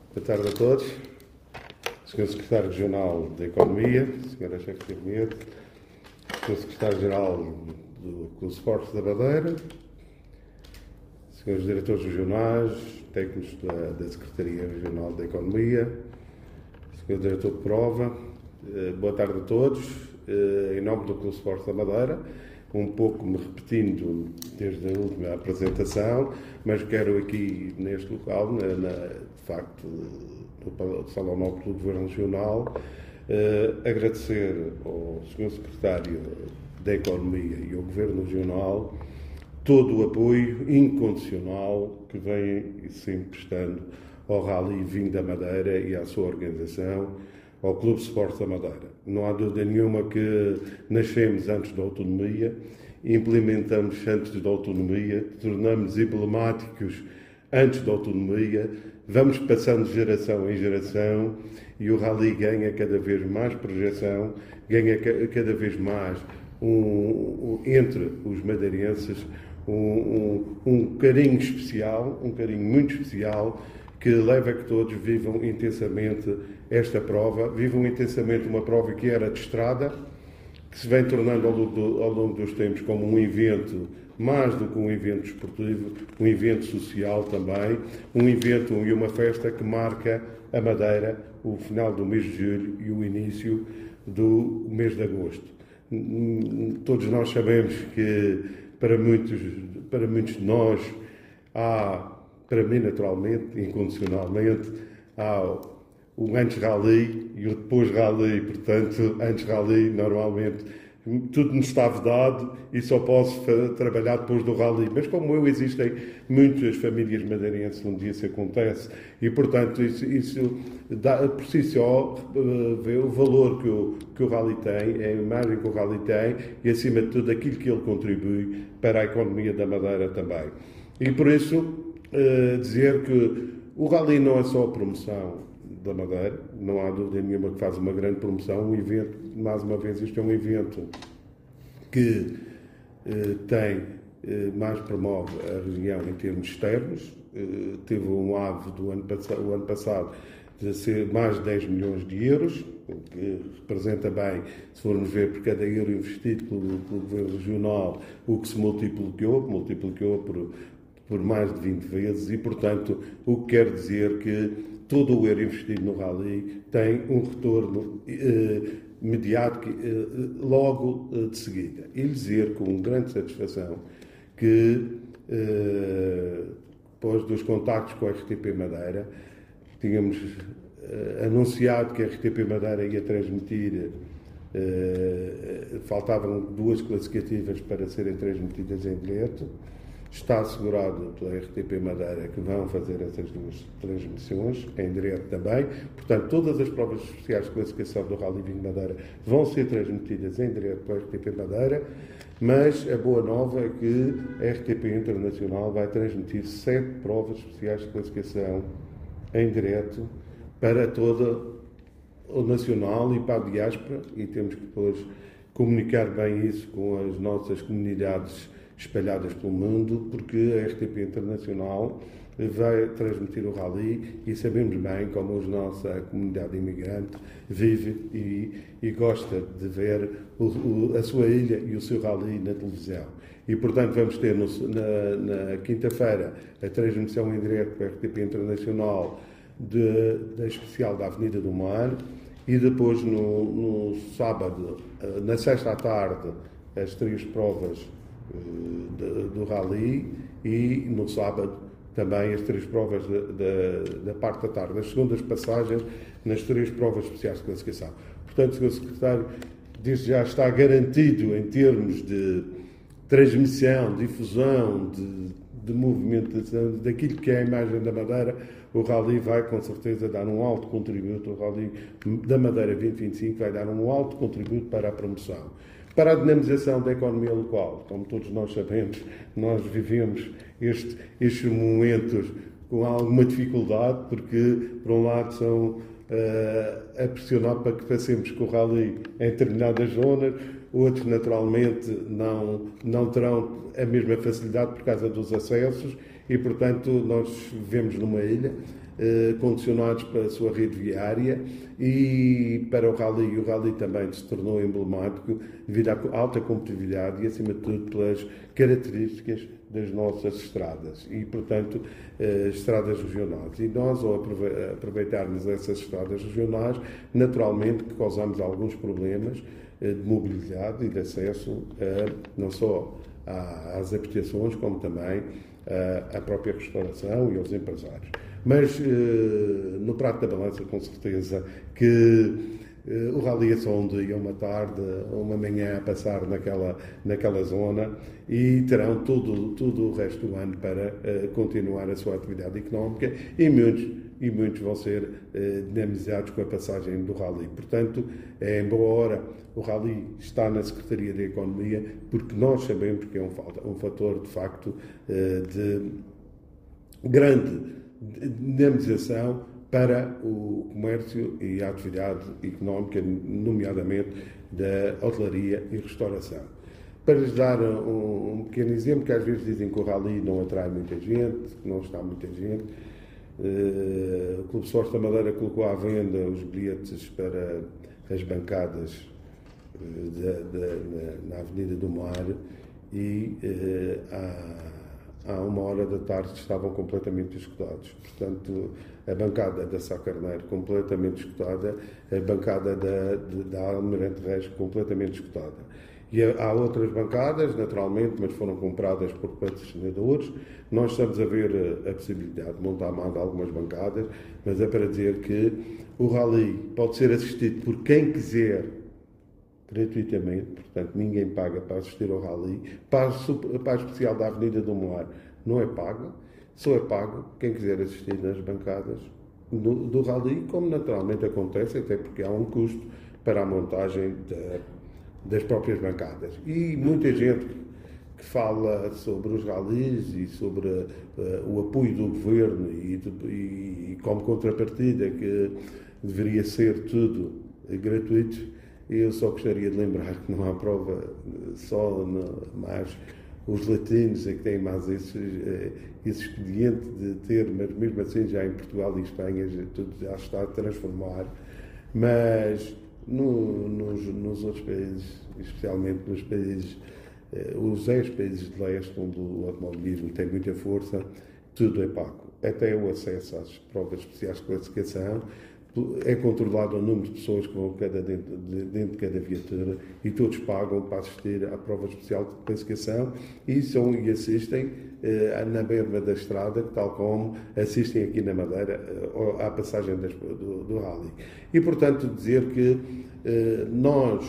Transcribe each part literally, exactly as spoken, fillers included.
Boa tarde a todos. senhor Secretário Regional da Economia, senhora Chefe de Gabinete, senhor Secretário-Geral do Clube de Esportes da Madeira, senhores Diretores Regionais, técnicos da, da Secretaria Regional da Economia, senhor Diretor de Prova, eh, boa tarde a todos. Eh, em nome do Clube de Esportes da Madeira, um pouco me repetindo desde a última apresentação, mas quero aqui neste local, na, na, de facto, no Salão Nobre do Governo Regional, eh, agradecer ao senhor Secretário da Economia e ao Governo Regional todo o apoio incondicional que vem sempre prestando ao Rally Vinho da Madeira e à sua organização, ao Clube de Esportes da Madeira. Não há dúvida nenhuma que nascemos antes da autonomia, implementamos antes da autonomia, tornamos emblemáticos antes da autonomia, vamos passando de geração em geração e o Rally ganha cada vez mais projeção, ganha cada vez mais um, um, entre os madeirenses um, um, um carinho especial, um carinho muito especial, que leva a que todos vivam intensamente esta prova, vivam intensamente uma prova que era de estrada, que se vem tornando ao longo, do, ao longo dos tempos como um evento, mais do que um evento esportivo, um evento social também, um evento e uma festa que marca a Madeira, o final do mês de julho e o início do mês de agosto. Todos nós sabemos que para muitos, para muitos de nós há, para mim naturalmente, incondicionalmente, há o antes-rally e o depois-rally. Portanto, antes-rally, normalmente, tudo nos está vedado e só posso trabalhar depois do rally. Mas como eu, existem muitas famílias madeirenses onde isso acontece e, portanto, isso, isso dá, por si só, vê o valor que o, que o rally tem, a imagem que o rally tem e, acima de tudo, aquilo que ele contribui para a economia da Madeira também. E, por isso, dizer que o rally não é só a promoção da Madeira, não há dúvida nenhuma que faz uma grande promoção. Um evento, mais uma vez, isto é um evento que eh, tem, eh, mais promove a região em termos externos. Eh, teve um ave do ano, o ano passado de ser mais de dez milhões de euros, o que representa bem, se formos ver por cada euro investido pelo, pelo Governo Regional, o que se multiplicou, multiplicou por, por mais de vinte vezes e, portanto, o que quer dizer que todo o euro investido no Rally tem um retorno eh, mediático eh, logo eh, de seguida. E dizer com grande satisfação que, eh, depois dos contactos com a R T P Madeira, tínhamos eh, anunciado que a R T P Madeira ia transmitir, eh, faltavam duas classificativas para serem transmitidas em direto. Está assegurado pela R T P Madeira que vão fazer essas duas transmissões, em direto também. Portanto, todas as provas especiais de classificação do Rally Vinho Madeira vão ser transmitidas em direto pela R T P Madeira, mas a boa nova é que a R T P Internacional vai transmitir sete provas especiais de classificação em direto para toda o nacional e para a diáspora, e temos que depois comunicar bem isso com as nossas comunidades espalhadas pelo mundo, porque a R T P Internacional vai transmitir o Rally e sabemos bem como a nossa comunidade imigrante vive e, e gosta de ver o, o, a sua ilha e o seu Rally na televisão. E, portanto, vamos ter no, na, na quinta-feira a transmissão em direto para a R T P Internacional de, da especial da Avenida do Mar e depois no, no sábado, na sexta à tarde, as três provas do Rally e no sábado também as três provas da, da, da parte da tarde, as segundas passagens nas três provas especiais de classificação. Portanto, senhor Secretário, desde já está garantido em termos de transmissão, difusão, de, de movimentação, daquilo que é a imagem da Madeira. O Rally vai com certeza dar um alto contributo, o Rally da Madeira vinte vinte e cinco vai dar um alto contributo para a promoção. Para a dinamização da economia local, como todos nós sabemos, nós vivemos este, estes momentos com alguma dificuldade, porque, por um lado, são uh, a pressionar para que passemos com o Rally em determinadas zonas, outros, naturalmente, não, não terão a mesma facilidade por causa dos acessos e, portanto, nós vivemos numa ilha, eh, condicionados para a sua rede viária e para o rally. O rally também se tornou emblemático devido à alta competitividade e, acima de tudo, pelas características das nossas estradas e, portanto, eh, estradas regionais. E nós, ao aproveitarmos essas estradas regionais, naturalmente que causamos alguns problemas eh, de mobilidade e de acesso a, não só às habitações, como também a, à própria restauração e aos empresários. Mas, eh, no prato da balança, com certeza que eh, o rally é só um dia, uma tarde, uma manhã a passar naquela, naquela zona e terão todo, todo o resto do ano para eh, continuar a sua atividade económica e muitos, e muitos vão ser eh, dinamizados com a passagem do rally. Portanto, é em boa hora o rally está na Secretaria da Economia, porque nós sabemos que é um, um fator, de facto, eh, de grande dinamização para o comércio e a atividade económica, nomeadamente da hotelaria e restauração. Para lhes dar um, um pequeno exemplo, que às vezes dizem que o rally não atrai muita gente, que não está muita gente, uh, o Clube Sport da Madeira colocou à venda os bilhetes para as bancadas uh, da, da, na, na Avenida do Mar e uh, há há uma hora da tarde estavam completamente esgotados. Portanto, a bancada da Sá Carneiro completamente esgotada, a bancada da, da Almirante Reis completamente esgotada. E há outras bancadas, naturalmente, mas foram compradas por patrocinadores. Nós estamos a ver a possibilidade de montar mais algumas bancadas, mas é para dizer que o rally pode ser assistido por quem quiser, gratuitamente, portanto ninguém paga para assistir ao rally. Para a especial da Avenida do Moar não é pago, só é pago quem quiser assistir nas bancadas do, do rally, como naturalmente acontece, até porque há um custo para a montagem da, das próprias bancadas. E muita gente que fala sobre os rallies e sobre uh, o apoio do governo e, de, e, e como contrapartida que deveria ser tudo gratuito. Eu só gostaria de lembrar que não há prova só, no, mas os latinos é que têm mais esse, esse expediente de ter, mas mesmo assim já em Portugal e Espanha já, tudo já está a transformar. Mas no, nos, nos outros países, especialmente nos países, os ex-países de leste, onde o automobilismo tem muita força, tudo é pago. Até o acesso às provas especiais de classificação. É controlado o número de pessoas que vão cada dentro, de, dentro de cada viatura e todos pagam para assistir à prova especial de classificação e, são, e assistem eh, na berma da estrada, tal como assistem aqui na Madeira eh, à passagem das, do, do rally. E, portanto, dizer que eh, nós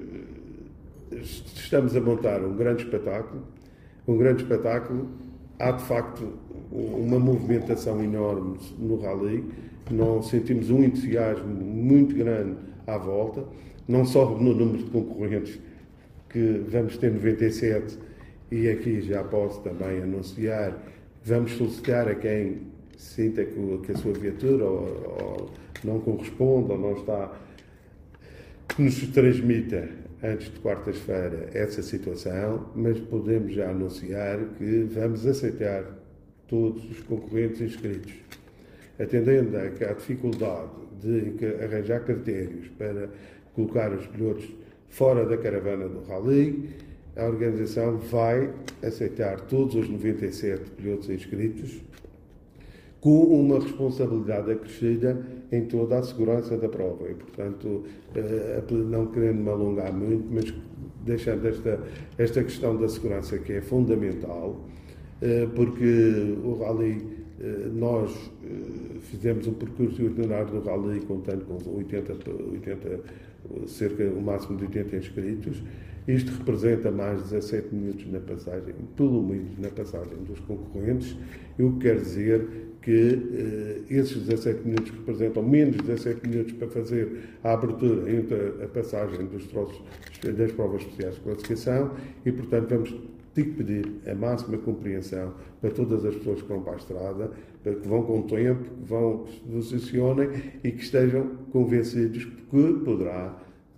eh, estamos a montar um grande espetáculo, um grande espetáculo, há de facto uma movimentação enorme no rally. Nós sentimos um entusiasmo muito grande à volta, não só no número de concorrentes, que vamos ter noventa e sete, e aqui já posso também anunciar, vamos solicitar a quem sinta que, que a sua viatura ou, ou não corresponde ou não está, que nos transmita antes de quarta-feira essa situação, mas podemos já anunciar que vamos aceitar todos os concorrentes inscritos. Atendendo à dificuldade de arranjar critérios para colocar os pilotos fora da caravana do rally, a organização vai aceitar todos os noventa e sete pilotos inscritos com uma responsabilidade acrescida em toda a segurança da prova. E, portanto, não querendo me alongar muito, mas deixando esta, esta questão da segurança que é fundamental, porque o rally, nós fizemos um percurso ordinário do rally contando com oitenta, oitenta, cerca o máximo de oitenta inscritos. Isto representa mais de dezassete minutos na passagem, pelo menos na passagem dos concorrentes, o que quer dizer que eh, esses dezassete minutos representam menos de dezassete minutos para fazer a abertura entre a passagem dos troços das provas especiais de classificação e, portanto, vamos ter que pedir a máxima compreensão para todas as pessoas que vão para a estrada, para que vão com o tempo, que vão, que se posicionem e que estejam convencidos que poderá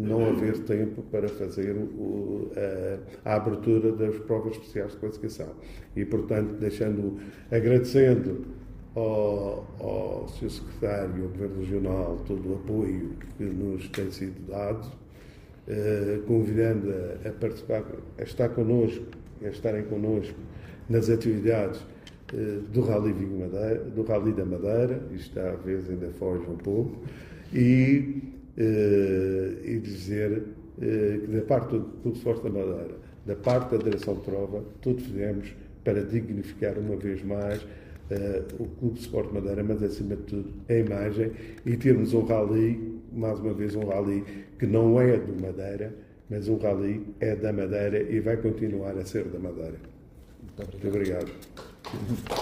não haver tempo para fazer o, a, a abertura das provas especiais de classificação. E, portanto, deixando, agradecendo ao, ao senhor Secretário, ao Governo Regional, todo o apoio que nos tem sido dado, eh, convidando a, a participar, a estar connosco, a estarem connosco nas atividades eh, do Rally Vinho Madeira, do Rally da Madeira, isto às vezes ainda foge um pouco, e, eh, e dizer eh, que da parte do Clube Sport da Madeira, da parte da Direção de Prova, tudo fizemos para dignificar uma vez mais Uh, o Clube Sport Madeira, mas acima de tudo a imagem, e termos um rally, mais uma vez um rally que não é do Madeira, mas um rally é da Madeira e vai continuar a ser da Madeira. Muito obrigado. Muito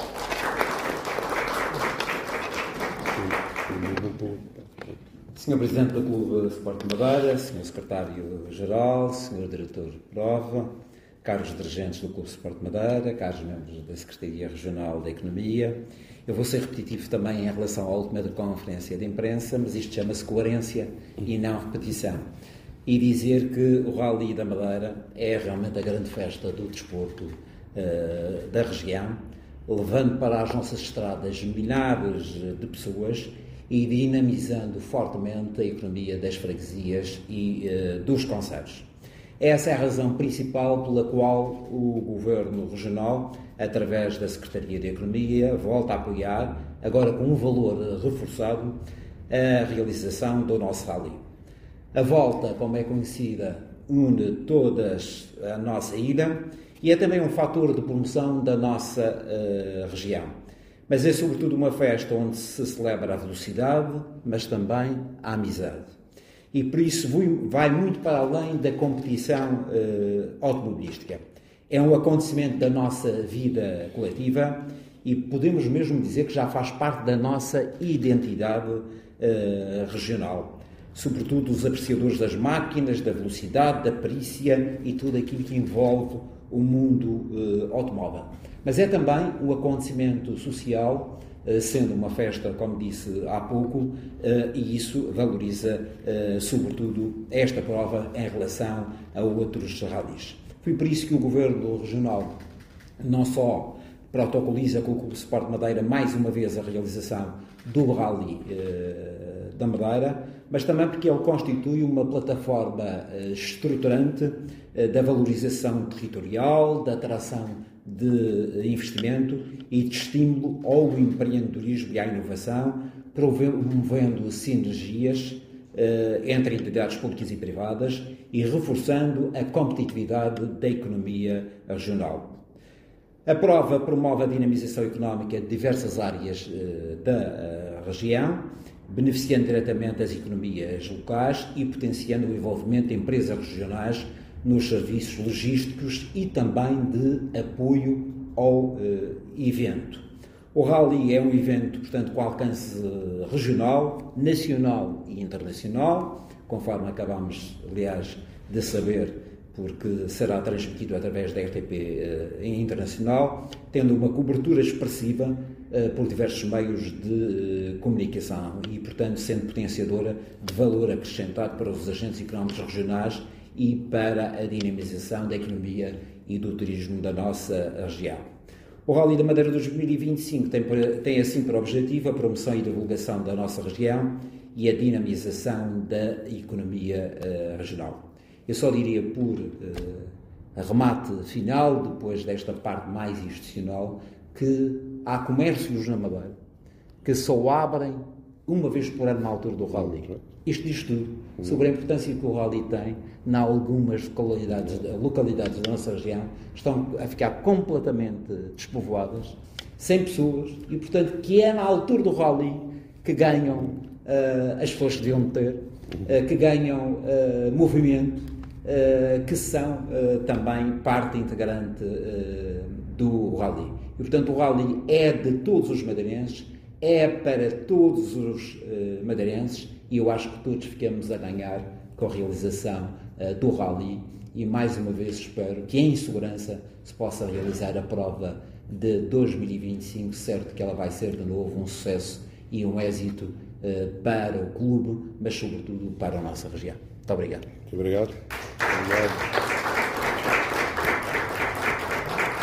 obrigado. senhor Presidente do Clube Sport Madeira, senhor Secretário-Geral, senhor Diretor de Prova, caros dirigentes do Clube Sport Madeira, caros membros da Secretaria Regional da Economia. Eu vou ser repetitivo também em relação à última conferência de imprensa, mas isto chama-se coerência e não repetição. E dizer que o Rally da Madeira é realmente a grande festa do desporto uh, da região, levando para as nossas estradas milhares de pessoas e dinamizando fortemente a economia das freguesias e uh, dos concelhos. Essa é a razão principal pela qual o Governo Regional, através da Secretaria de Economia, volta a apoiar, agora com um valor reforçado, a realização do nosso rally. A volta, como é conhecida, une todas a nossa ilha e é também um fator de promoção da nossa uh, região. Mas é sobretudo uma festa onde se celebra a velocidade, mas também a amizade. E por isso vai muito para além da competição uh, automobilística. É um acontecimento da nossa vida coletiva e podemos mesmo dizer que já faz parte da nossa identidade uh, regional. Sobretudo os apreciadores das máquinas, da velocidade, da perícia e tudo aquilo que envolve o mundo uh, automóvel. Mas é também um acontecimento social, sendo uma festa, como disse há pouco, e isso valoriza, sobretudo, esta prova em relação a outros rallies. Foi por isso que o Governo Regional não só protocoliza com o Clube Sport Madeira mais uma vez a realização do Rally da Madeira, mas também porque ele constitui uma plataforma estruturante da valorização territorial, da atração de investimento e de estímulo ao empreendedorismo e à inovação, promovendo sinergias uh, entre entidades públicas e privadas e reforçando a competitividade da economia regional. A prova promove a dinamização económica de diversas áreas uh, da uh, região, beneficiando diretamente as economias locais e potenciando o envolvimento de empresas regionais nos serviços logísticos e também de apoio ao uh, evento. O Rally é um evento, portanto, com alcance regional, nacional e internacional, conforme acabamos, aliás, de saber, porque será transmitido através da R T P uh, internacional, tendo uma cobertura expressiva uh, por diversos meios de uh, comunicação e, portanto, sendo potenciadora de valor acrescentado para os agentes económicos regionais e para a dinamização da economia e do turismo da nossa região. O Rally da Madeira dois mil e vinte e cinco tem, tem assim por objetivo a promoção e divulgação da nossa região e a dinamização da economia uh, regional. Eu só diria por uh, arremate final, depois desta parte mais institucional, que há comércios na Madeira que só abrem uma vez por ano na altura do Rally. Isto diz tudo sobre a importância que o Rally tem em algumas localidades, localidades da nossa região, estão a ficar completamente despovoadas, sem pessoas, e portanto que é na altura do Rally que ganham uh, as pessoas que deviam ter, uh, que ganham uh, movimento, uh, que são uh, também parte integrante uh, do Rally. E portanto o Rally é de todos os madeirenses, é para todos os uh, madeirenses, e eu acho que todos ficamos a ganhar com a realização uh, do Rally e mais uma vez espero que em segurança se possa realizar a prova de dois mil e vinte e cinco, certo que ela vai ser de novo um sucesso e um êxito uh, para o clube, mas sobretudo para a nossa região. Muito obrigado. Muito obrigado. Obrigado.